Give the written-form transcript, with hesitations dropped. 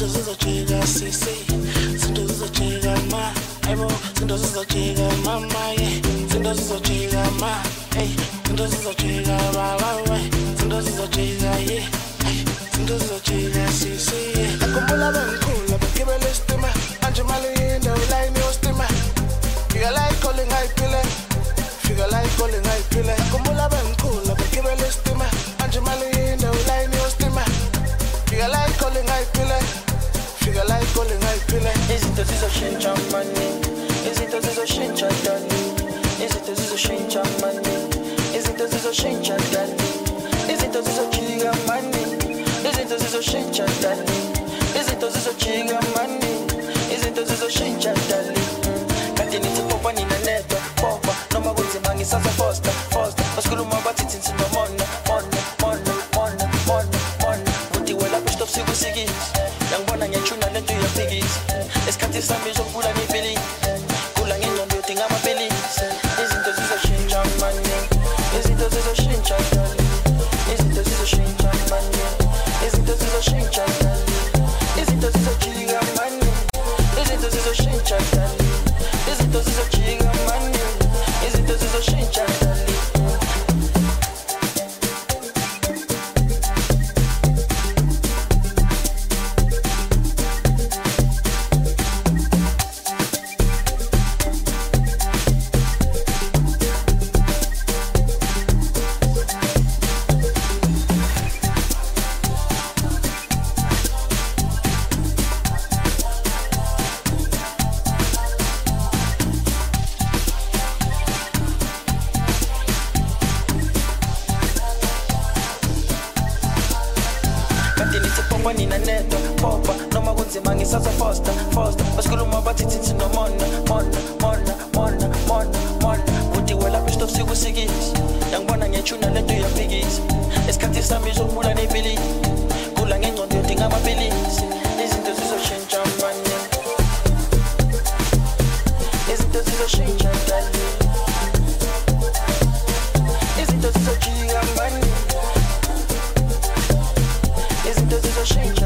zizojika sisi, zinto zizojika ma, ebo, zinto zizojika mama ye, zinto zizojika ma, hey, zinto zizojika baba we, zinto zizojika ye, hey, zinto zizojika sisi ye. Akhumbula bengikhula begibela isitima, manje imali yinde ulayini yostima. Fika la ikhole ngayiphile, fika la ikhole ngayiphile. Akhumbula bengikhula begibela isitima, manje imali yinde ulayini yostima. Fika la ikhole ngayiphile, fika la ikhole ngayiphile. Izinto zizoshintsha mani, izinto zizoshintsha dani, izinto zizoshintsha mani, izinto zizoshintsha dani, izinto zizojika mani, izinto zizoshintsha dani, izinto zizojika mani, izinto zizoshintsha dani. Kanti nithi popa nina nedwa popa, noma kunzima ngisasa foster foster, basikhuluma bathi thina nomona mona mona mona mona mona, uthi wela push stop sikusikisi, yangibona ngiyachuna lento yaphikisa, esikhathi sami sokuvula ngiphelile, kula ngengqondo yodinga amaphelisi. Izinto zizoshintsha manje, izinto zizoshintsha dali, izinto zizoshintsha manje, izinto zizoshintsha dali, izinto zizojika manje, izinto zizoshintsha dali, izinto zizojika manje, izinto zizoshintsha dali. Nina nedwa popa, noma kunzima ngisasa foster foster, basikhuluma bathi thina nomona mona mona mona mona mona, uthi wela push stop sikusikisi, yangibona ngiyachuna lento yaphikisa, esikhathi sami sokuvula ngiphelile, kula ngengqondo yodinga amaphelisi. Izinto zizoshintsha manje, izinto zizoshintsha dali, izinto zizojika manje, izinto zizoshintsha.